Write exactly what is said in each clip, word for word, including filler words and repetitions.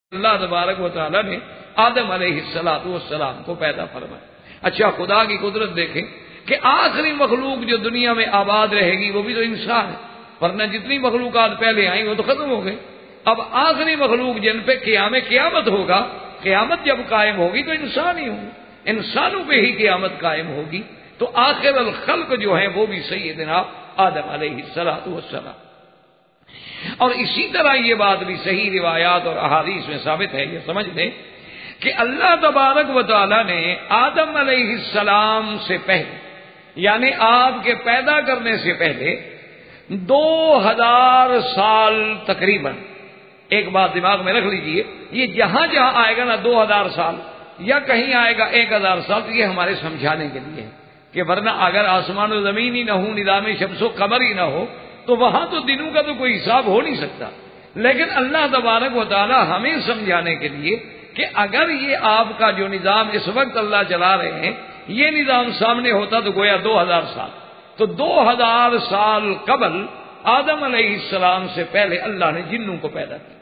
اللہ تبارک و تعالیٰ نے آدم علیہ الصلوۃ والسلام کو پیدا فرمایا۔ اچھا خدا کی قدرت دیکھیں کہ آخری مخلوق جو دنیا میں آباد رہے گی وہ بھی تو انسان ہے، ورنہ جتنی مخلوقات پہلے آئیں وہ تو ختم ہو گئی۔ اب آخری مخلوق جن پہ قیام قیامت ہوگا، قیامت جب قائم ہوگی تو انسان ہی ہوں، انسانوں پہ ہی قیامت قائم ہوگی، تو آخر الخلق جو ہیں وہ بھی سیدنا آدم علیہ الصلوۃ والسلام۔ اور اسی طرح یہ بات بھی صحیح روایات اور احادیث میں ثابت ہے، یہ سمجھ لیں کہ اللہ تبارک و تعالی نے آدم علیہ السلام سے پہلے، یعنی آپ کے پیدا کرنے سے پہلے دو ہزار سال تقریباً، ایک بات دماغ میں رکھ لیجئے، یہ جہاں جہاں آئے گا نا دو ہزار سال یا کہیں آئے گا ایک ہزار سال، تو یہ ہمارے سمجھانے کے لیے ہے کہ ورنہ اگر آسمان و زمین ہی نہ ہو، نظام شمس و قمر ہی نہ ہو، تو وہاں تو دنوں کا تو کوئی حساب ہو نہیں سکتا۔ لیکن اللہ تبارک و تعالی ہمیں سمجھانے کے لیے کہ اگر یہ آپ کا جو نظام اس وقت اللہ چلا رہے ہیں، یہ نظام سامنے ہوتا تو گویا دو ہزار سال، تو دو ہزار سال قبل آدم علیہ السلام سے پہلے اللہ نے جنوں کو پیدا کیا۔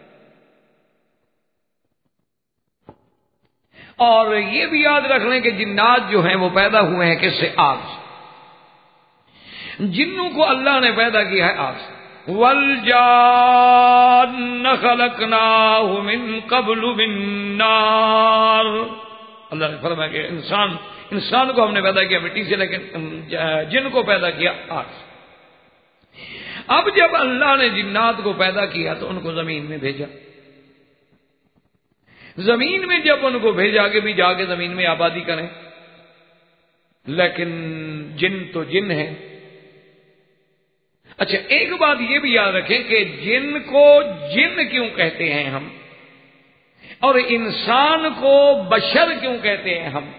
اور یہ بھی یاد رکھ لیں کہ جنات جو ہیں وہ پیدا ہوئے ہیں کس سے؟ آگ سے۔ جنوں کو اللہ نے پیدا کیا ہے آگ سے۔ وَالْجَانَّ خَلَقْنَاهُ مِن قَبْلُ مِن نَّارٍ، اللہ نے فرمایا کہ انسان انسان کو ہم نے پیدا کیا مٹی سے، لیکن جن کو پیدا کیا آگ سے۔ اب جب اللہ نے جنات کو پیدا کیا تو ان کو زمین میں بھیجا، زمین میں جب ان کو بھیجا کہ بھی جا کے زمین میں آبادی کریں، لیکن جن تو جن ہیں۔ اچھا ایک بات یہ بھی یاد رکھیں کہ جن کو جن کیوں کہتے ہیں ہم، اور انسان کو بشر کیوں کہتے ہیں ہم؟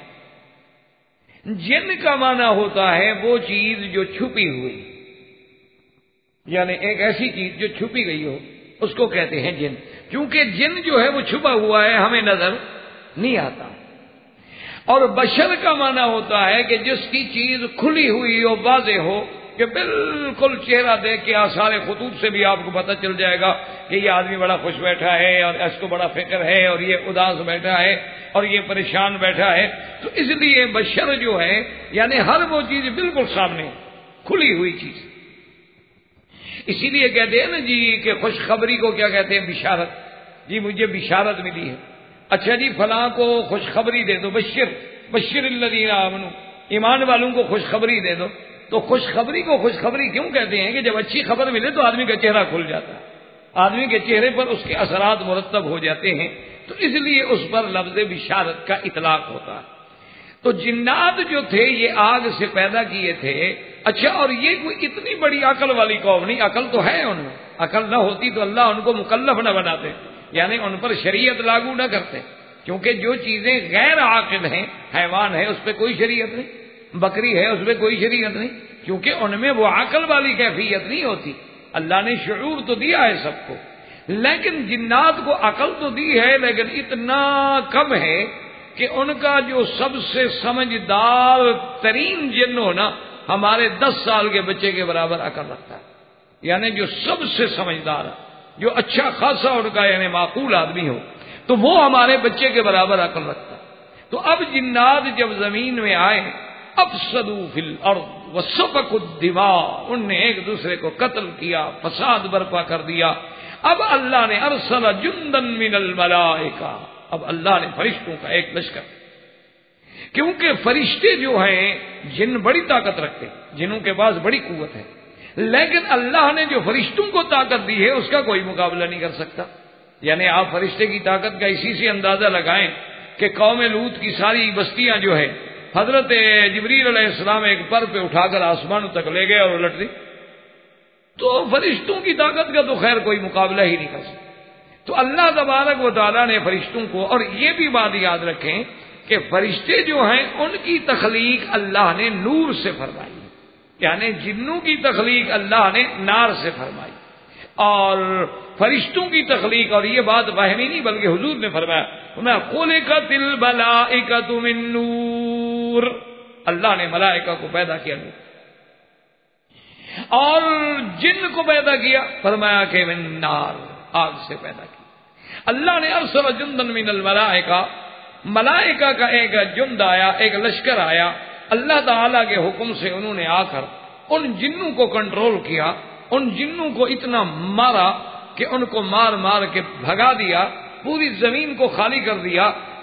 جن کا معنی ہوتا ہے وہ چیز جو چھپی ہوئی، یعنی ایک ایسی چیز جو چھپی گئی ہو اس کو کہتے ہیں جن، کیونکہ جن جو ہے وہ چھپا ہوا ہے، ہمیں نظر نہیں آتا۔ اور بشر کا معنی ہوتا ہے کہ جس کی چیز کھلی ہوئی ہو، واضح ہو، کہ بالکل چہرہ دیکھ کے آثار خطوط سے بھی آپ کو پتہ چل جائے گا کہ یہ آدمی بڑا خوش بیٹھا ہے اور اس کو بڑا فکر ہے، اور یہ اداس بیٹھا ہے اور یہ پریشان بیٹھا ہے۔ تو اس لیے بشر جو ہے یعنی ہر وہ چیز بالکل سامنے کھلی ہوئی چیز، اسی لیے کہتے ہیں نا جی کہ خوشخبری کو کیا کہتے ہیں؟ بشارت۔ جی مجھے بشارت ملی ہے، اچھا جی فلاں کو خوشخبری دے دو، بشر بشر الذین آمنوا، ایمان والوں کو خوشخبری دے دو۔ تو خوشخبری کو خوشخبری کیوں کہتے ہیں کہ جب اچھی خبر ملے تو آدمی کا چہرہ کھل جاتا ہے، آدمی کے چہرے پر اس کے اثرات مرتب ہو جاتے ہیں، تو اس لیے اس پر لفظ بشارت کا اطلاق ہوتا ہے۔ تو جنات جو تھے یہ آگ سے پیدا کیے تھے۔ اچھا اور یہ کوئی اتنی بڑی عقل والی قوم نہیں، عقل تو ہے ان میں، عقل نہ ہوتی تو اللہ ان کو مکلف نہ بناتے، یعنی ان پر شریعت لاگو نہ کرتے، کیونکہ جو چیزیں غیر عاقل ہیں، حیوان ہے اس پہ کوئی شریعت نہیں، بکری ہے اس پہ کوئی شریعت نہیں، کیونکہ ان میں وہ عقل والی کیفیت نہیں ہوتی۔ اللہ نے شعور تو دیا ہے سب کو، لیکن جنات کو عقل تو دی ہے، لیکن اتنا کم ہے کہ ان کا جو سب سے سمجھدار ترین جن ہو نا ہمارے دس سال کے بچے کے برابر عقل رکھتا ہے، یعنی جو سب سے سمجھدار ہے، جو اچھا خاصا ان کا یعنی معقول آدمی ہو، تو وہ ہمارے بچے کے برابر عقل رکھتا ہے۔ تو اب جنات جب زمین میں آئے، افسدوا فی الارض وسفکوا الدماء، ان نے ایک دوسرے کو قتل کیا، فساد برپا کر دیا۔ اب اللہ نے ارسل جندا من الملائکہ، اب اللہ نے فرشتوں کا ایک لشکر، کیونکہ فرشتے جو ہیں جن بڑی طاقت رکھتے ہیں، جنوں کے پاس بڑی قوت ہے، لیکن اللہ نے جو فرشتوں کو طاقت دی ہے اس کا کوئی مقابلہ نہیں کر سکتا۔ یعنی آپ فرشتے کی طاقت کا اسی سے اندازہ لگائیں کہ قوم لوط کی ساری بستیاں جو ہے حضرت جبریل علیہ السلام ایک پر پہ اٹھا کر آسمانوں تک لے گئے اور الٹ دی، تو فرشتوں کی طاقت کا تو خیر کوئی مقابلہ ہی نہیں کر سکتا۔ تو اللہ تبارک و تعالیٰ نے فرشتوں کو، اور یہ بھی بات یاد رکھیں کہ فرشتے جو ہیں ان کی تخلیق اللہ نے نور سے فرمائی، یعنی جنوں کی تخلیق اللہ نے نار سے فرمائی، اور فرشتوں کی تخلیق، اور یہ بات وہمی نہیں بلکہ حضور نے فرمایا خلقت الملائکۃ من نور، اللہ نے ملائکہ کو پیدا کیا نور، اور جن کو پیدا کیا فرمایا کہ من نار، آگ سے پیدا کیا۔ اللہ نے ارسل جندن من الملائکہ، ملائکہ کا ایک جند آیا، ایک لشکر آیا، اللہ تعالی کے حکم سے انہوں نے آ کر ان جنوں کو کنٹرول کیا، ان جنوں کو اتنا مارا کہ ان کو مار مار کے بھگا دیا، پوری زمین کو خالی کر دیا۔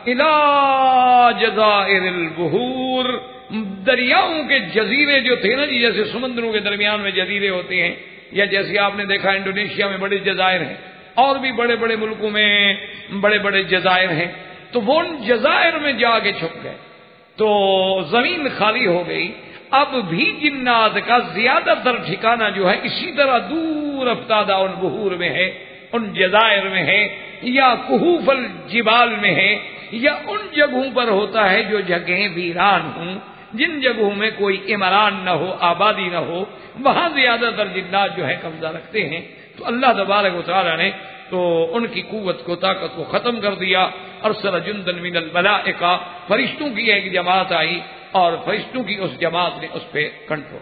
الی جزائر البحور، دریاؤں کے جزیرے جو تھے نا جی، جیسے سمندروں کے درمیان میں جزیرے ہوتے ہیں، یا جیسے آپ نے دیکھا انڈونیشیا میں بڑے جزائر ہیں، اور بھی بڑے بڑے ملکوں میں بڑے بڑے جزائر ہیں، تو وہ ان جزائر میں جا کے چھپ گئے، تو زمین خالی ہو گئی۔ اب بھی جنات کا زیادہ تر ٹھکانہ جو ہے اسی طرح دور افتادہ ان بحور میں ہے، ان جزائر میں ہے، یا کہوف الجبال میں ہے، یا ان جگہوں پر ہوتا ہے جو جگہیں ویران ہوں، جن جگہوں میں کوئی عمران نہ ہو، آبادی نہ ہو، وہاں زیادہ تر جنات جو ہے قبضہ رکھتے ہیں۔ تو اللہ تبارک و تعالی نے تو ان کی قوت کو، طاقت کو ختم کر دیا۔ ارسل جندن من الملائکہ، فرشتوں کی ایک جماعت آئی اور فرشتوں کی اس جماعت نے اس پہ کنٹرول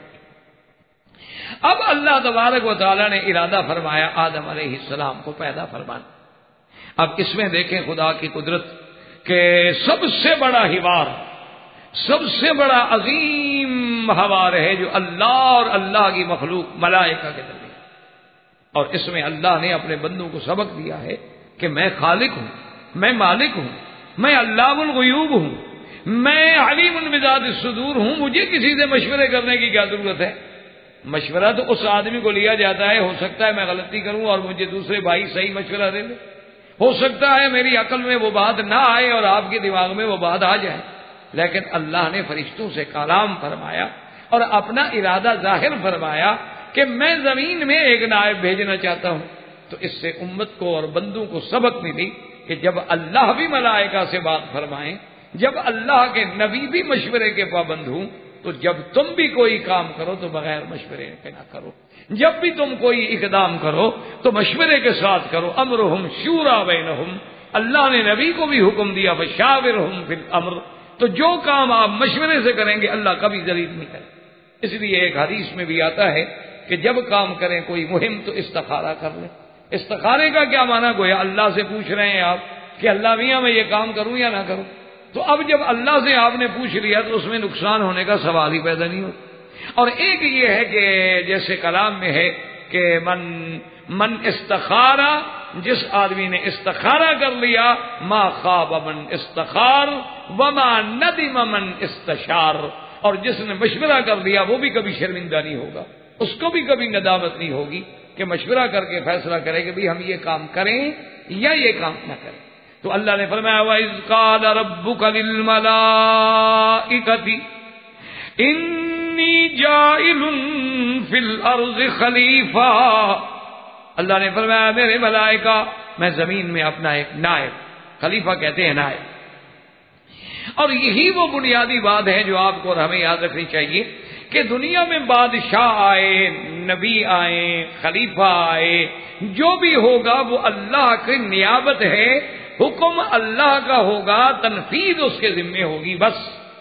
کیا۔ اب اللہ تبارک و تعالی نے ارادہ فرمایا آدم علیہ السلام کو پیدا فرمانا۔ اب اس میں دیکھیں خدا کی قدرت کہ سب سے بڑا حوار، سب سے بڑا عظیم حوار ہے جو اللہ اور اللہ کی مخلوق ملائکہ کے درمیان، اور اس میں اللہ نے اپنے بندوں کو سبق دیا ہے کہ میں خالق ہوں، میں مالک ہوں، میں علام الغیوب ہوں، میں علیم بذات الصدور ہوں، مجھے کسی سے مشورے کرنے کی کیا ضرورت ہے؟ مشورہ تو اس آدمی کو لیا جاتا ہے، ہو سکتا ہے میں غلطی کروں اور مجھے دوسرے بھائی صحیح مشورہ دے دے، ہو سکتا ہے میری عقل میں وہ بات نہ آئے اور آپ کے دماغ میں وہ بات آ جائے، لیکن اللہ نے فرشتوں سے کلام فرمایا اور اپنا ارادہ ظاہر فرمایا کہ میں زمین میں ایک نائب بھیجنا چاہتا ہوں۔ تو اس سے امت کو اور بندوں کو سبق ملی کہ جب اللہ بھی ملائکہ سے بات فرمائیں، جب اللہ کے نبی بھی مشورے کے پابند ہوں، تو جب تم بھی کوئی کام کرو تو بغیر مشورے کے نہ کرو، جب بھی تم کوئی اقدام کرو تو مشورے کے ساتھ کرو۔ امرہم شورا بینہم، اللہ نے نبی کو بھی حکم دیا فشاورہم فی الامر، تو جو کام آپ مشورے سے کریں گے اللہ کبھی ذلیل نہیں کرے۔ اس لیے ایک حدیث میں بھی آتا ہے کہ جب کام کریں کوئی مہم تو استخارہ کر لیں۔ استخارے کا کیا معنی؟ گویا اللہ سے پوچھ رہے ہیں آپ کہ اللہ میاں میں یہ کام کروں یا نہ کروں۔ تو اب جب اللہ سے آپ نے پوچھ لیا تو اس میں نقصان ہونے کا سوال ہی پیدا نہیں ہوتا۔ اور ایک یہ ہے کہ جیسے کلام میں ہے کہ من من استخارہ، جس آدمی نے استخارہ کر لیا، ما خاب من استخار وما ندم من استشار، اور جس نے مشورہ کر لیا وہ بھی کبھی شرمندہ نہیں ہوگا، اس کو بھی کبھی ندامت نہیں ہوگی کہ مشورہ کر کے فیصلہ کرے کہ بھئی ہم یہ کام کریں یا یہ کام نہ کریں۔ تو اللہ نے فرمایا وَإِذْ قَالَ رَبُّكَ لِلْمَلَائِكَةِ إِنِّي جَاعِلٌ فِي الْأَرْضِ خَلِيفَةً، اللہ نے فرمایا میرے ملائکہ میں زمین میں اپنا ایک نائب، خلیفہ کہتے ہیں نائب۔ اور یہی وہ بنیادی بات ہے جو آپ کو اور ہمیں یاد رکھنی چاہیے کہ دنیا میں بادشاہ آئے، نبی آئے، خلیفہ آئے، جو بھی ہوگا وہ اللہ کی نیابت ہے، حکم اللہ کا ہوگا، تنفیذ اس کے ذمے ہوگی، بس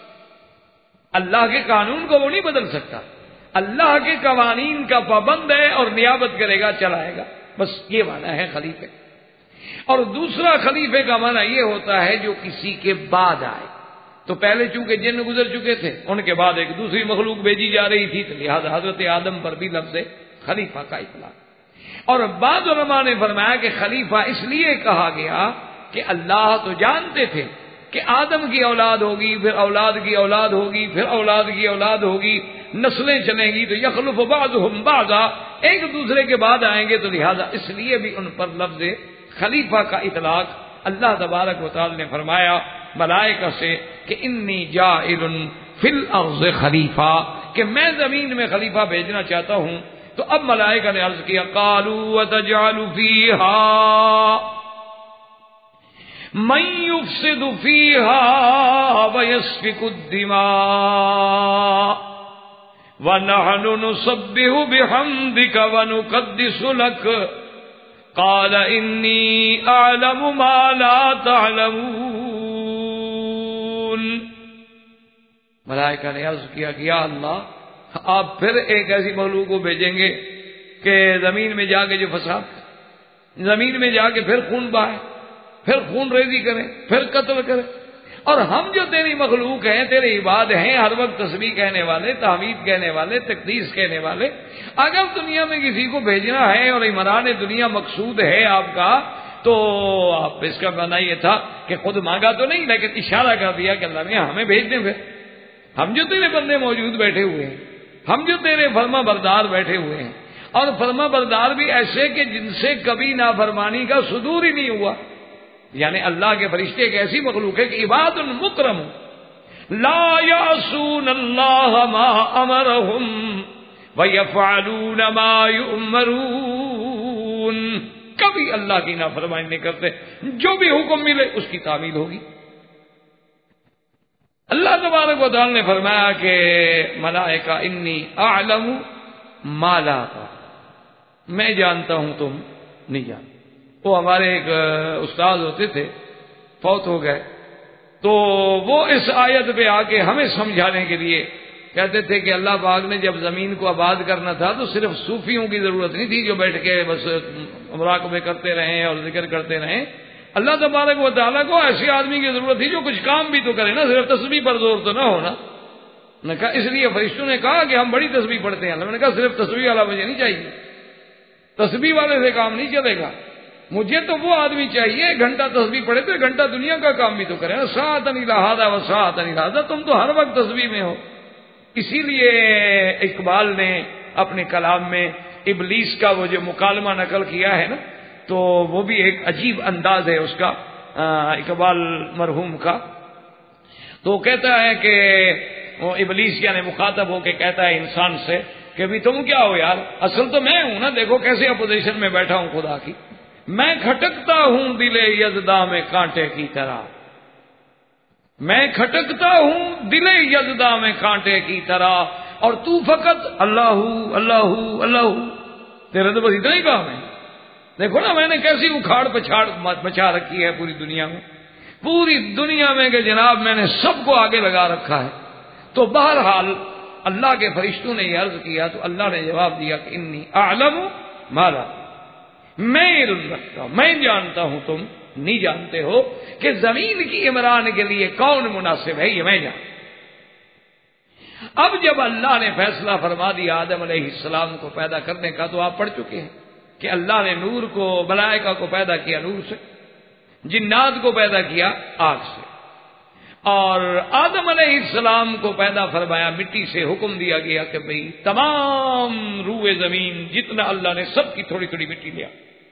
اللہ کے قانون کو وہ نہیں بدل سکتا، اللہ کے قوانین کا پابند ہے اور نیابت کرے گا، چلائے گا، بس یہ معنی ہے خلیفے۔ اور دوسرا خلیفے کا معنی یہ ہوتا ہے جو کسی کے بعد آئے، تو پہلے چونکہ جن گزر چکے تھے ان کے بعد ایک دوسری مخلوق بھیجی جا رہی تھی، تو لہذا حضرت آدم پر بھی لفظ خلیفہ کا اطلاق۔ اور بعض علماء نے فرمایا کہ خلیفہ اس لیے کہا گیا کہ اللہ تو جانتے تھے کہ آدم کی اولاد ہوگی، پھر اولاد کی اولاد ہوگی، پھر اولاد کی اولاد ہوگی، نسلیں چلیں گی، تو یخلف بعضهم بعضا، ایک دوسرے کے بعد آئیں گے، تو لہذا اس لیے بھی ان پر لفظ خلیفہ کا اطلاق اللہ تبارک و تعالی نے فرمایا ملائکہ سے کہ انی جاعل فی الارض خلیفہ، کہ میں زمین میں خلیفہ بھیجنا چاہتا ہوں۔ تو اب ملائکہ نے عرض کیا قالوا وتجعل فیہا من یفسد فیہا ویسفک الدماء ونحن نسبح بحمدک ونقدس لک قال انی اعلم ما لا تعلمون۔ ملائکہ نے عرض کیا کہ یا اللہ آپ پھر ایک ایسی مخلوق کو بھیجیں گے کہ زمین میں جا کے جو فساد، زمین میں جا کے پھر خون بہائے، پھر خون ریزی کریں، پھر قتل کریں. اور ہم جو تیری مخلوق ہیں، تیرے عباد ہیں، ہر وقت تسبیح کہنے والے، تحمید کہنے والے، تقدیس کہنے والے، اگر دنیا میں کسی کو بھیجنا ہے اور عمران دنیا مقصود ہے آپ کا، تو آپ اس کا معنی یہ تھا کہ خود مانگا تو نہیں، لیکن اشارہ کر دیا کہ اللہ نے ہمیں بھیج دیں. پھر ہم جو تیرے بندے موجود بیٹھے ہوئے ہیں، ہم جو تیرے فرما بردار بیٹھے ہوئے ہیں، اور فرما بردار بھی ایسے کہ جن سے کبھی نافرمانی کا صدور ہی نہیں ہوا. یعنی اللہ کے فرشتے ایک ایسی مخلوق ہے کہ عباد مکرم لا یعصون اللہ ما امرہم ویفعلون ما یؤمرون، کبھی اللہ کی نافرمانی نہیں کرتے، جو بھی حکم ملے اس کی تعمیل ہوگی. اللہ تبارک و تعالی نے فرمایا کہ ملائکہ انی اعلم ما لا تعلمون، میں جانتا ہوں تم نہیں جانتے. وہ ہمارے ایک استاد ہوتے تھے، فوت ہو گئے، تو وہ اس آیت پہ آ کے ہمیں سمجھانے کے لیے کہتے تھے کہ اللہ پاک نے جب زمین کو آباد کرنا تھا تو صرف صوفیوں کی ضرورت نہیں تھی جو بیٹھ کے بس مراقبے کرتے رہیں اور ذکر کرتے رہیں. اللہ تبارک و تعالیٰ کو ایسے آدمی کی ضرورت تھی جو کچھ کام بھی تو کرے نا، صرف تسبیح پر زور تو نہ ہونا. نے کہا اس لیے فرشتوں نے کہا کہ ہم بڑی تسبیح پڑھتے ہیں. اللہ نے کہا صرف تسبیح والا مجھے نہیں چاہیے، تسبیح والے سے کام نہیں چلے گا. مجھے تو وہ آدمی چاہیے گھنٹہ تسبیح پڑھے تو گھنٹہ دنیا کا کام بھی تو کرے نا. ساعتن الی ھذا و ساعتن الی ھذا، تم تو ہر وقت تسبیح میں ہو. اسی لیے اقبال نے اپنے کلام میں ابلیس کا وہ جو مکالمہ نقل کیا ہے نا، تو وہ بھی ایک عجیب انداز ہے اس کا، اقبال مرحوم کا. تو کہتا ہے کہ وہ ابلیس یعنی مخاطب ہو کے کہتا ہے انسان سے کہ بھی تم کیا ہو یار، اصل تو میں ہوں نا، دیکھو کیسے اپوزیشن میں بیٹھا ہوں خدا کی. میں کھٹکتا ہوں دل یزداں میں کانٹے کی طرح، میں کھٹکتا ہوں دل یزداں میں کانٹے کی طرح، اور تو فقط اللہ اللہ اللہ، تیرا تو بس اتنا ہی کام ہے. دیکھو نا میں نے کیسی اکھاڑ پچھاڑ مچا رکھی ہے پوری دنیا میں، پوری دنیا میں کہ جناب میں نے سب کو آگے لگا رکھا ہے. تو بہرحال اللہ کے فرشتوں نے یہ عرض کیا تو اللہ نے جواب دیا کہ انی اعلم ما لا، میں علم رکھتا ہوں، میں جانتا ہوں تم نہیں جانتے ہو کہ زمین کی عمران کے لیے کون مناسب ہے، یہ میں جانتا. اب جب اللہ نے فیصلہ فرما دیا آدم علیہ السلام کو پیدا کرنے کا، تو آپ پڑھ چکے ہیں کہ اللہ نے نور کو، ملائکہ کو پیدا کیا نور سے، جنات کو پیدا کیا آگ سے، اور آدم علیہ السلام کو پیدا فرمایا مٹی سے. حکم دیا گیا کہ بھئی تمام روئے زمین جتنا اللہ نے سب کی تھوڑی تھوڑی مٹی لیا.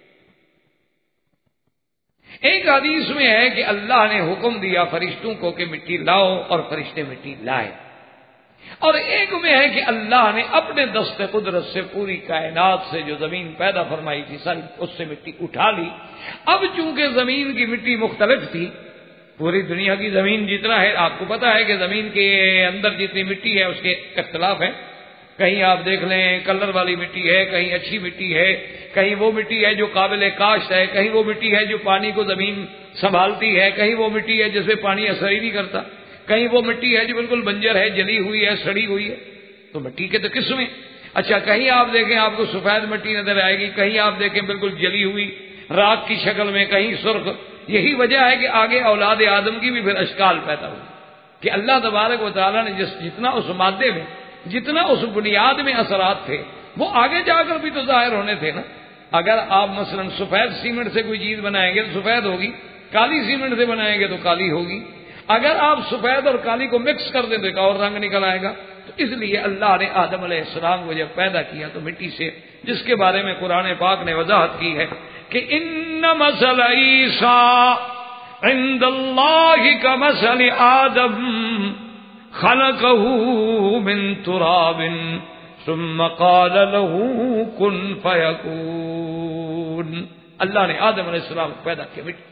ایک حدیث میں ہے کہ اللہ نے حکم دیا فرشتوں کو کہ مٹی لاؤ، اور فرشتے مٹی لائے. اور ایک میں ہے کہ اللہ نے اپنے دست قدرت سے پوری کائنات سے جو زمین پیدا فرمائی تھی سر اس سے مٹی اٹھا لی. اب چونکہ زمین کی مٹی مختلف تھی، پوری دنیا کی زمین جتنا ہے آپ کو پتا ہے کہ زمین کے اندر جتنی مٹی ہے اس کے اختلاف ہے. کہیں آپ دیکھ لیں کلر والی مٹی ہے، کہیں اچھی مٹی ہے، کہیں وہ مٹی ہے جو قابل کاشت ہے، کہیں وہ مٹی ہے جو پانی کو زمین سنبھالتی ہے، کہیں وہ مٹی ہے جس پہ پانی اثر ہی نہیں کرتا، کہیں وہ مٹی ہے جو بالکل بنجر ہے، جلی ہوئی ہے، سڑی ہوئی ہے. تو مٹی کے تو قسمیں. اچھا کہیں آپ دیکھیں آپ کو سفید مٹی نظر آئے گی، کہیں آپ دیکھیں بالکل جلی ہوئی راک کی شکل میں، کہیں سرخ. یہی وجہ ہے کہ آگے اولاد آدم کی بھی پھر اشکال پیدا ہوئی کہ اللہ تبارک و تعالیٰ نے جس جتنا اس مادے میں، جتنا اس بنیاد میں اثرات تھے وہ آگے جا کر بھی تو ظاہر ہونے تھے نا. اگر آپ مثلا سفید سیمنٹ سے کوئی چیز بنائیں گے تو سفید ہوگی، کالی سیمنٹ سے بنائیں گے تو کالی ہوگی. اگر آپ سفید اور کالی کو مکس کر دیں تو ایک اور رنگ نکل آئے گا. تو اس لیے اللہ نے آدم علیہ السلام کو جب پیدا کیا تو مٹی سے، جس کے بارے میں قرآن پاک نے وضاحت کی ہے کہ ان مثل عیسیٰ عند اللہ کمثل آدم خلقہ من تراب ثم قال له کن فیکون. اللہ نے آدم علیہ السلام کو پیدا کیا مٹی.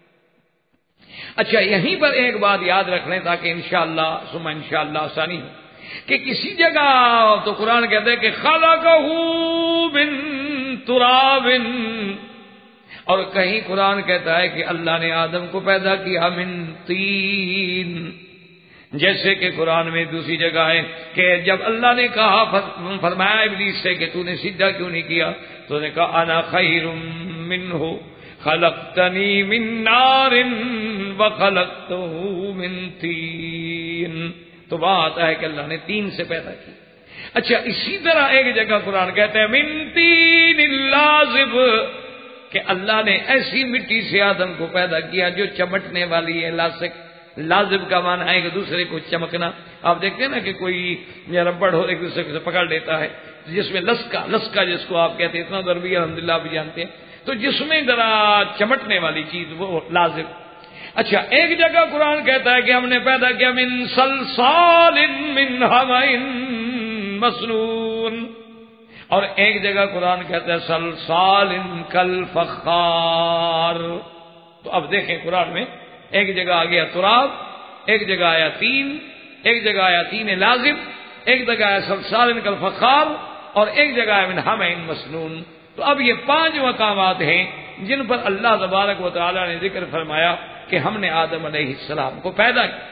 اچھا یہیں پر ایک بات یاد رکھ لیں تاکہ انشاءاللہ ثم انشاءاللہ آسانی ہو کہ کسی جگہ تو قرآن کہتے ہیں کہ خلقہ من تراب، اور کہیں قرآن کہتا ہے کہ اللہ نے آدم کو پیدا کیا من طین. جیسے کہ قرآن میں دوسری جگہ ہے کہ جب اللہ نے کہا فرمایا ابلیس سے کہ تو نے سجدہ کیوں نہیں کیا، تو نے کہا انا خیر منہ خلقتنی من نار وخلقتہ من طین. تو بات ہے کہ اللہ نے تین سے پیدا کی. اچھا اسی طرح ایک جگہ قرآن کہتا ہے من طین لازب کہ اللہ نے ایسی مٹی سے آدم کو پیدا کیا جو چمٹنے والی ہے. لاسک لازب کا معنی ہے کہ دوسرے کو چمکنا. آپ دیکھتے ہیں نا کہ کوئی ربڑ ہو ایک دوسرے سے پکڑ لیتا ہے جس میں لسکا لسکا جس کو آپ کہتے ہیں, اتنا تو عربی الحمدللہ بھی جانتے ہیں, تو جس میں ذرا چمٹنے والی چیز وہ لازب. اچھا ایک جگہ قرآن کہتا ہے کہ ہم نے پیدا کیا من صلصال من حمإ مسنون, اور ایک جگہ قرآن کہتا ہے صلصال کالفخار. تو اب دیکھیں قرآن میں ایک جگہ آ گیا تراب, ایک جگہ آیا تین, ایک جگہ آیا تین لازم, ایک جگہ آیا صلصال کالفخار, اور ایک جگہ آیا من حمإ مسنون. تو اب یہ پانچ مقامات ہیں جن پر اللہ تبارک و تعالی نے ذکر فرمایا کہ ہم نے آدم علیہ السلام کو پیدا کیا.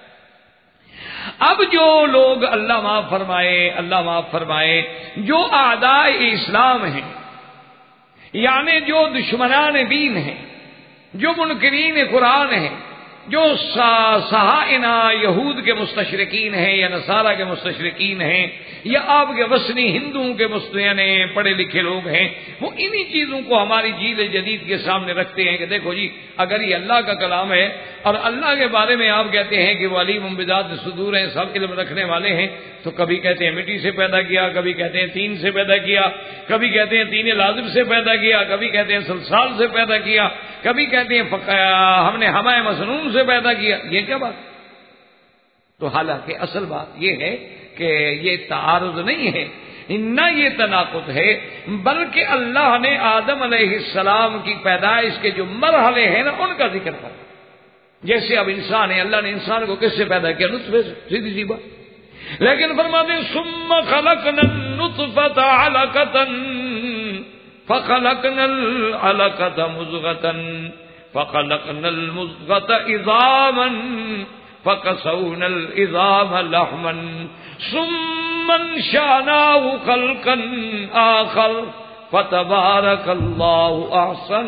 اب جو لوگ اللہ معاف فرمائے اللہ معاف فرمائے جو اعداء اسلام ہیں, یعنی جو دشمنان دین ہیں, جو منکرین قرآن ہیں, جو صہائنہ یہود کے مستشرقین ہیں یا نصارہ کے مستشرقین ہیں یا آپ کے وثنی ہندوؤں کے یعنی پڑھے لکھے لوگ ہیں, وہ انہی چیزوں کو ہماری جیل جدید کے سامنے رکھتے ہیں کہ دیکھو جی اگر یہ اللہ کا کلام ہے اور اللہ کے بارے میں آپ کہتے ہیں کہ وہ علیم بذات صدور ہیں, سب علم رکھنے والے ہیں, تو کبھی کہتے ہیں مٹی سے پیدا کیا, کبھی کہتے ہیں تین سے پیدا کیا, کبھی کہتے ہیں تین لازم سے پیدا کیا, کبھی کہتے ہیں صلصال سے پیدا کیا, کبھی کہتے ہیں ہم نے حمأ مسنون سے پیدا کیا. یہ کیا بات؟ تو حالانکہ اصل بات یہ ہے کہ یہ تعارض نہیں ہے, نہ یہ تناقض ہے, بلکہ اللہ نے آدم علیہ السلام کی پیدائش کے جو مرحلے ہیں نا ان کا ذکر کرا. جیسے اب انسان ہے, اللہ نے انسان کو کس سے پیدا کیا؟ نطفے سے, سیدھی سی بات. لیکن فرماتے ہیں ثم خلقنا النطفة علقة فخلقنا العلقة مضغة فخلقنا المضغة عظاما فكسونا العظام لحما ثم انشأناه خلقا آخر فتبارك الله أحسن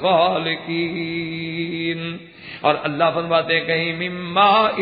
الخالقين. اور اللہ فرماتے ہیں کہیں من ماء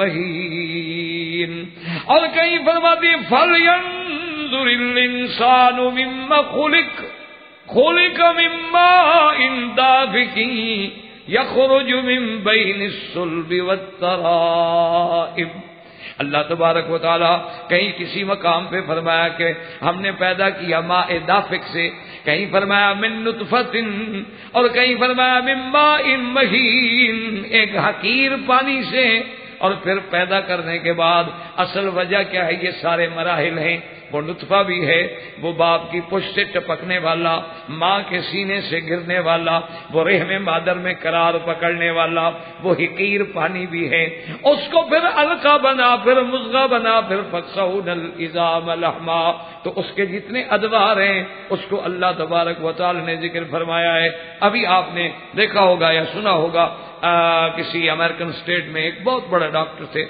مہین, اور کہیں فرماتے ہیں فلینظر الانسان مما خلق خلق من ماء دافق یخرج من بین الصلب والترائب. اللہ تبارک و تعالی کہیں کسی مقام پہ فرمایا کہ ہم نے پیدا کیا ماء دافق سے, کہیں فرمایا من نطفت, اور کہیں فرمایا من ماء مہین, ایک حقیر پانی سے. اور پھر پیدا کرنے کے بعد اصل وجہ کیا ہے؟ یہ سارے مراحل ہیں. وہ نطفہ بھی ہے, وہ باپ کی پشت سے ٹپکنے والا, ماں کے سینے سے گرنے والا, وہ رحم مادر میں قرار پکڑنے والا, وہ حقیر پانی بھی ہے. اس کو پھر علقہ بنا, پھر مضغہ بنا, پھر فکسونا العظام لحما. تو اس کے جتنے ادوار ہیں اس کو اللہ تبارک و تعالی نے ذکر فرمایا ہے. ابھی آپ نے دیکھا ہوگا یا سنا ہوگا آ, کسی امریکن اسٹیٹ میں ایک بہت بڑا ڈاکٹر تھے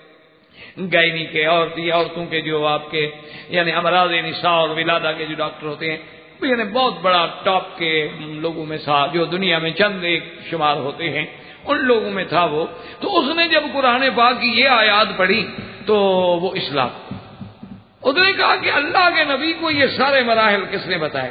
گائنی کے, عورت عورتوں کے جو آپ کے یعنی امراض نساء اور ولادہ کے جو ڈاکٹر ہوتے ہیں, یعنی بہت بڑا ٹاپ کے لوگوں میں تھا جو دنیا میں چند ایک شمار ہوتے ہیں, ان لوگوں میں تھا وہ. تو اس نے جب قرآن پاک کی یہ آیات پڑھی تو وہ اسلام, اس نے کہا کہ اللہ کے نبی کو یہ سارے مراحل کس نے بتائے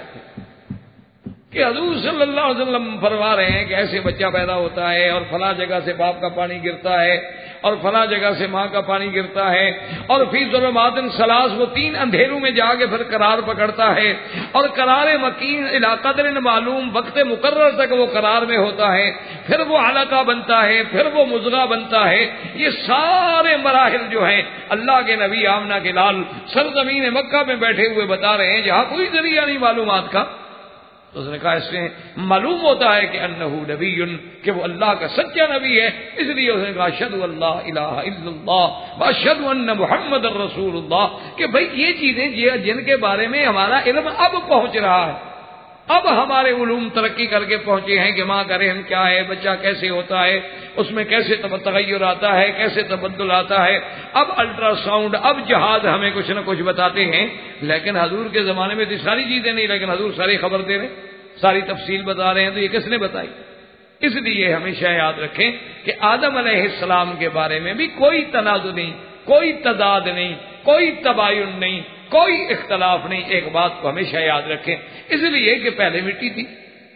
کہ حضور صلی اللہ علیہ وسلم فرما رہے ہیں کہ ایسے بچہ پیدا ہوتا ہے اور فلاں جگہ سے باپ کا پانی گرتا ہے اور فلاں جگہ سے ماں کا پانی گرتا ہے, اور فی ظلمات ثلاث, وہ تین اندھیروں میں جا کے پھر قرار پکڑتا ہے, اور قرار مکین الی قدر معلوم وقت مقرر تک وہ قرار میں ہوتا ہے, پھر وہ علقہ بنتا ہے, پھر وہ مضغہ بنتا ہے. یہ سارے مراحل جو ہیں اللہ کے نبی آمنہ کے لال سرزمین مکہ میں بیٹھے ہوئے بتا رہے ہیں جہاں کوئی ذریعہ نہیں معلومات کا. تو اس نے کہا اس سے معلوم ہوتا ہے کہ انہ نبی, کہ وہ اللہ کا سچا نبی ہے. اس لیے اس نے کہا اشہد اللہ الہ الا اللہ واشہد ان محمد الرسول اللہ, کہ بھئی یہ چیزیں جن کے بارے میں ہمارا علم اب پہنچ رہا ہے, اب ہمارے علوم ترقی کر کے پہنچے ہیں کہ ماں کا رحم کیا ہے, بچہ کیسے ہوتا ہے, اس میں کیسے تغیر آتا ہے, کیسے تبدل آتا ہے. اب الٹرا ساؤنڈ, اب جہاز ہمیں کچھ نہ کچھ بتاتے ہیں. لیکن حضور کے زمانے میں تو ساری چیزیں نہیں, لیکن حضور ساری خبر دے رہے, ساری تفصیل بتا رہے ہیں تو یہ کس نے بتائی؟ اس لیے ہمیشہ یاد رکھیں کہ آدم علیہ السلام کے بارے میں بھی کوئی تنازع نہیں، کوئی تضاد نہیں، کوئی تباین نہیں، کوئی اختلاف نہیں. ایک بات کو ہمیشہ یاد رکھیں، اس لیے کہ پہلے مٹی تھی.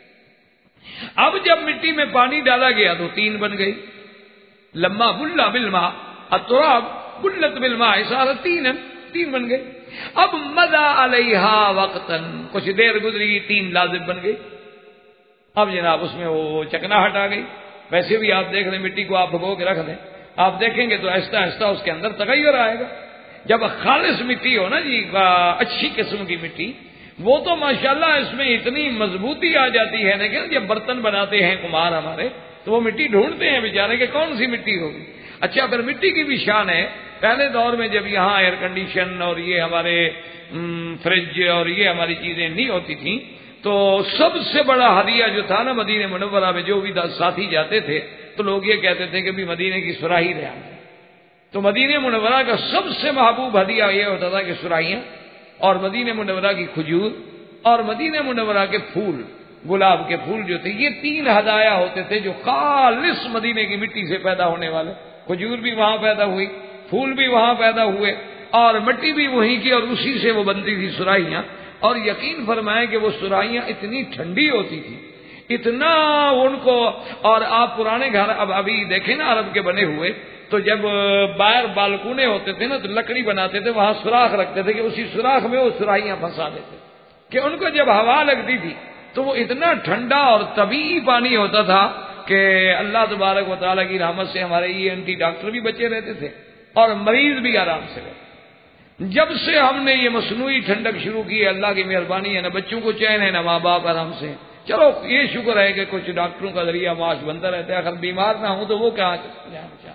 اب جب مٹی میں پانی ڈالا گیا تو تین بن گئی. لما بلا بالماء التراب بلت بالماء صار تین تین بن گئے. اب مضى علیہا وقتاً، کچھ دیر گزری، تین لازم بن گئی. اب جناب اس میں وہ چکناہٹ آ گئی. ویسے بھی آپ دیکھ لیں مٹی کو آپ بھگو کے رکھ دیں، آپ دیکھیں گے تو آہستہ آہستہ اس کے اندر تغیر آئے گا. جب خالص مٹی ہو نا جی، اچھی قسم کی مٹی، وہ تو ماشاءاللہ اس میں اتنی مضبوطی آ جاتی ہے. لیکن جب برتن بناتے ہیں کمار ہمارے تو وہ مٹی ڈھونڈتے ہیں بیچارے کہ کون سی مٹی ہوگی. اچھا پھر مٹی کی بھی شان ہے. پہلے دور میں جب یہاں ایئر کنڈیشن اور یہ ہمارے فریج اور یہ ہماری چیزیں نہیں ہوتی تھیں تو سب سے بڑا ہدیہ جو تھا نا مدینہ منورہ میں، جو بھی ساتھی جاتے تھے تو لوگ یہ کہتے تھے کہ بھی مدینے کی سراہی لے آئیں. تو مدینہ منورہ کا سب سے محبوب ہدیہ یہ ہوتا تھا کہ سرائیاں، اور مدینہ منورہ کی کھجور، اور مدینہ منورہ کے پھول، گلاب کے پھول جو تھے. یہ تین ہدایا ہوتے تھے جو خالص مدینے کی مٹی سے پیدا ہونے والے. کھجور بھی وہاں پیدا ہوئی، پھول بھی وہاں پیدا ہوئے، اور مٹی بھی وہیں کی، اور اسی سے وہ بنتی تھی سرائیاں. اور یقین فرمائیں کہ وہ سرائیاں اتنی ٹھنڈی ہوتی تھی، اتنا ان کو. اور آپ پرانے گھر اب ابھی دیکھیں نا عرب کے بنے ہوئے، تو جب باہر بالکونے ہوتے تھے نا تو لکڑی بناتے تھے، وہاں سوراخ رکھتے تھے کہ اسی سوراخ میں وہ سرائیاں پھنسا دیتے کہ ان کو جب ہوا لگتی تھی تو وہ اتنا ٹھنڈا اور طبیعی پانی ہوتا تھا کہ اللہ تبارک و تعالیٰ کی رحمت سے ہمارے ای این ٹی ڈاکٹر بھی بچے رہتے تھے اور مریض بھی آرام سے رہتے. جب سے ہم نے یہ مصنوعی ٹھنڈک شروع کی ہے، اللہ کی مہربانی ہے، نہ بچوں کو چین ہے نہ ماں باپ آرام سے. چلو یہ شکر ہے کہ کچھ ڈاکٹروں کا ذریعہ معاش بنتا رہتا ہے، اگر بیمار نہ ہوں تو وہ کہاں جانا.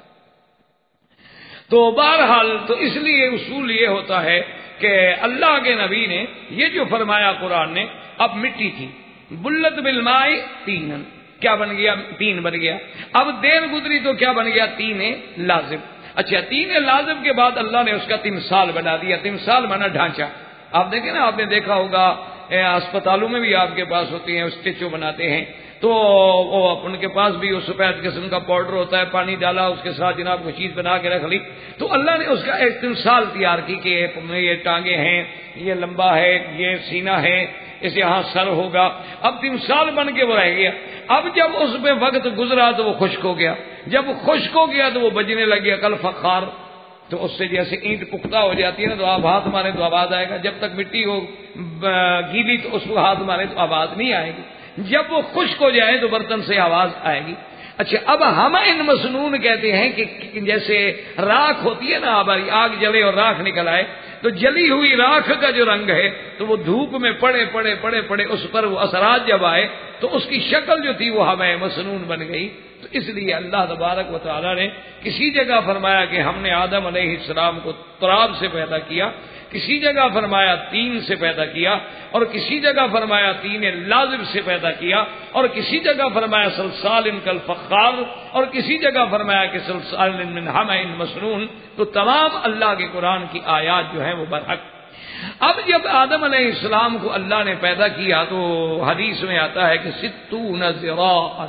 تو بہرحال تو اس لیے اصول یہ ہوتا ہے کہ اللہ کے نبی نے یہ جو فرمایا قرآن نے، اب مٹی تھی، بلت بالماء تین، کیا بن گیا؟ تین بن گیا. اب دیر گزری تو کیا بن گیا؟ تین لازم. اچھا تین لازم کے بعد اللہ نے اس کا تمثال بنا دیا. تمثال بنا ڈھانچہ. آپ دیکھیں نا، آپ نے دیکھا ہوگا اسپتالوں میں بھی آپ کے پاس ہوتی ہیں، اسٹیچو بناتے ہیں تو وہ ان کے پاس بھی وہ سفید قسم کا پاؤڈر ہوتا ہے، پانی ڈالا اس کے ساتھ جناب کو چیز بنا کے رکھ لی. تو اللہ نے اس کا ایک تمثال تیار کی کہ یہ ٹانگیں ہیں، یہ لمبا ہے، یہ سینہ ہے، اس یہاں سر ہوگا. اب تمثال بن کے وہ رہ گیا. اب جب اس پہ وقت گزرا تو وہ خشک ہو گیا. جب خشک ہو گیا تو وہ بجنے لگ گیا کل فخار. تو اس سے جیسے اینٹ پختہ ہو جاتی ہے نا تو آپ ہاتھ مارے تو آواز آئے گا. جب تک مٹی ہو گیلی تو اس کو ہاتھ مارے تو آواز نہیں آئے گی. جب وہ خشک ہو جائے تو برتن سے آواز آئے گی. اچھا اب ہم ان مسنون کہتے ہیں کہ جیسے راکھ ہوتی ہے نا، ہماری آگ جلے اور راکھ نکل آئے، تو جلی ہوئی راکھ کا جو رنگ ہے تو وہ دھوپ میں پڑے پڑے پڑے پڑے اس پر وہ اثرات جب آئے تو اس کی شکل جو تھی وہ ہمیں مسنون بن گئی. تو اس لیے اللہ تبارک و تعالیٰ نے کسی جگہ فرمایا کہ ہم نے آدم علیہ السلام کو تراب سے پیدا کیا، کسی جگہ فرمایا تین سے پیدا کیا، اور کسی جگہ فرمایا تین لازم سے پیدا کیا، اور کسی جگہ فرمایا سلسال کالفخار، اور کسی جگہ فرمایا کہ سلسال من حمأ مسنون. تو تمام اللہ کے قرآن کی آیات جو ہیں وہ برحق. اب جب آدم علیہ السلام کو اللہ نے پیدا کیا تو حدیث میں آتا ہے کہ ستون ذراعا،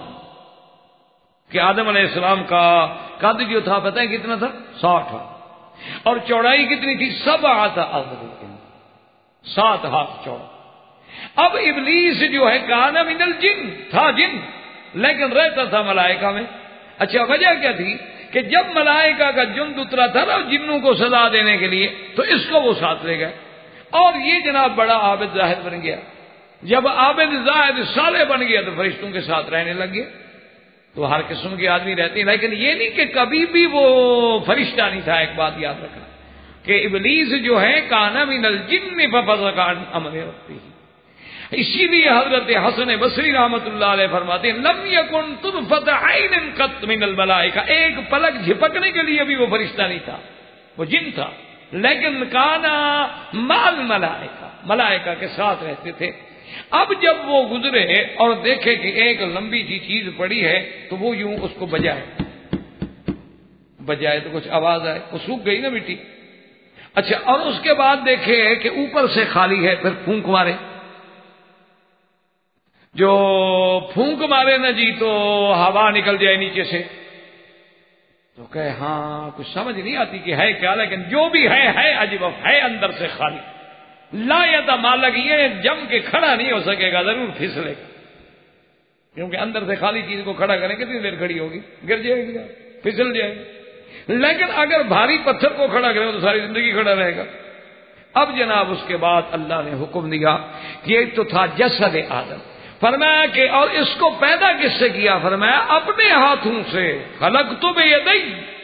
کہ آدم علیہ السلام کا قد جو تھا پتہ ہے کتنا تھا؟ ساٹھ ہاتھ. اور چوڑائی کتنی تھی؟ سبعۃ اذرع، سات ہاتھ چوڑا. اب ابلیس جو ہے کان من الجن، تھا جن لیکن رہتا تھا ملائکہ میں. اچھا وجہ کیا تھی؟ کہ جب ملائکہ کا جند اترا تھا نا جنوں کو سزا دینے کے لیے تو اس کو وہ ساتھ لے گئے، اور یہ جناب بڑا عابد زاہد بن گیا. جب عابد زاہد صالح بن گیا تو فرشتوں کے ساتھ رہنے لگ گیا. تو ہر قسم کے آدمی رہتے ہیں، لیکن یہ نہیں کہ کبھی بھی وہ فرشتہ نہیں تھا. ایک بات یاد رکھنا کہ ابلیس جو ہے کان من الجن ففسق عن امر ربہ. اسی لیے حضرت حسن بصری رحمۃ اللہ علیہ فرماتے ہیں لم یکن طرفۃ عین قط من الملائکہ، ایک پلک جھپکنے کے لیے بھی وہ فرشتہ نہیں تھا، وہ جن تھا. لیکن کانا مال ملائکہ، ملائکہ کے ساتھ رہتے تھے. اب جب وہ گزرے اور دیکھے کہ ایک لمبی سی چیز پڑی ہے تو وہ یوں اس کو بجائے بجائے تو کچھ آواز آئے، وہ سوکھ گئی نا مٹی. اچھا اور اس کے بعد دیکھے کہ اوپر سے خالی ہے، پھر پھونک مارے. جو پھونک مارے نا جی تو ہوا نکل جائے نیچے سے، تو کہ ہاں کچھ سمجھ نہیں آتی کہ ہے کیا، لیکن جو بھی ہے ہے عجیب ہے اندر سے خالی، لا یتمالک، یہ جم کے کھڑا نہیں ہو سکے گا، ضرور پھسلے گا، کیونکہ اندر سے خالی چیز کو کھڑا کریں کتنی دیر کھڑی ہوگی، گر جائے گی، پھسل جائے گی۔ لیکن اگر بھاری پتھر کو کھڑا کرے تو ساری زندگی کھڑا رہے گا۔ اب جناب اس کے بعد اللہ نے حکم دیا کہ یہ تو تھا جسد آدم، فرمایا کہ اور اس کو پیدا کس سے کیا، فرمایا اپنے ہاتھوں سے، خلقت بیدی،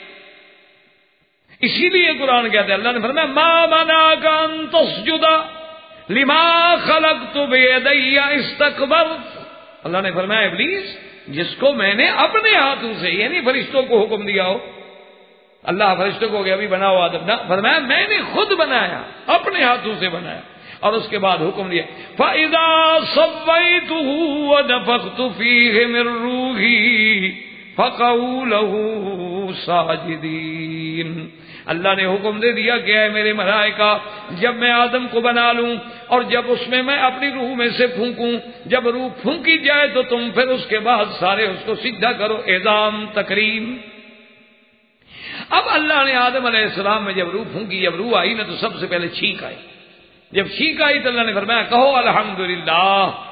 اسی لیے قرآن کہتے ہیں، اللہ نے فرمایا ما منعک ان تسجد لما خلقت بیدی استکبرت، اللہ نے فرمایا ابلیس جس کو میں نے اپنے ہاتھوں سے، یعنی فرشتوں کو حکم دیا ہو، اللہ فرشتوں کو کہ ابھی بناؤ آدم، نہ، فرمایا میں نے خود بنایا، اپنے ہاتھوں سے بنایا، اور اس کے بعد حکم دیا فَإِذَا سَوَّيْتُهُ وَنَفَخْتُ فِيهِ مِن رُّوحِي فَقَعُوا لَهُ سَاجِدِينَ، اللہ نے حکم دے دیا کہ اے میرے ملائکہ، جب میں آدم کو بنا لوں اور جب اس میں میں اپنی روح میں سے پھونکوں، جب روح پھونکی جائے تو تم پھر اس کے بعد سارے اس کو سجدہ کرو، اعظام تکریم۔ اب اللہ نے آدم علیہ السلام میں جب روح پھونکی، جب روح آئی نا تو سب سے پہلے چھینک آئی، جب چھینک آئی تو اللہ نے فرمایا کہو الحمدللہ،